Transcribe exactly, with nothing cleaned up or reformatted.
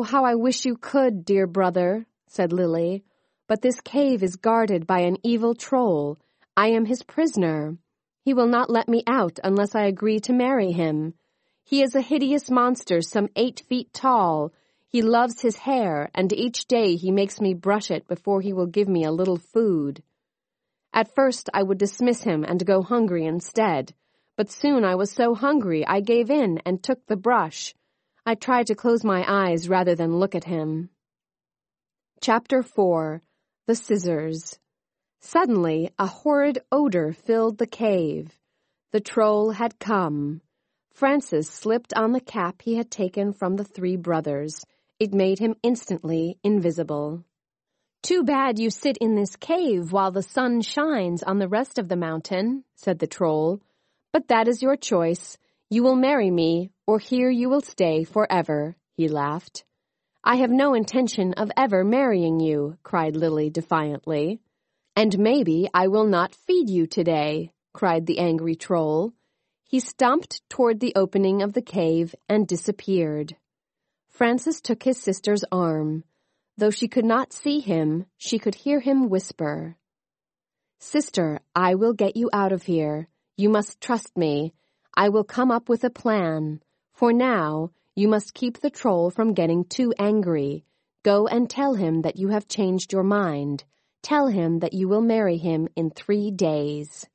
how I wish you could, dear brother, said Lily. But this cave is guarded by an evil troll. I am his prisoner. He will not let me out unless I agree to marry him. He is a hideous monster some eight feet tall. He loves his hair, and each day he makes me brush it before he will give me a little food. At first I would dismiss him and go hungry instead, but soon I was so hungry I gave in and took the brush. I tried to close my eyes rather than look at him. Chapter four. The Scissors. Suddenly a horrid odor filled the cave. The troll had come. Francis slipped on the cap he had taken from the three brothers. It made him instantly invisible. "Too bad you sit in this cave while the sun shines on the rest of the mountain," said the troll. "But that is your choice. You will marry me, or here you will stay forever," he laughed. "I have no intention of ever marrying you," cried Lily defiantly. "And maybe I will not feed you today," cried the angry troll. He stomped toward the opening of the cave and disappeared. Frances took his sister's arm. Though she could not see him, she could hear him whisper, "Sister, I will get you out of here. You must trust me. I will come up with a plan. For now, you must keep the troll from getting too angry. Go and tell him that you have changed your mind. Tell him that you will marry him in three days."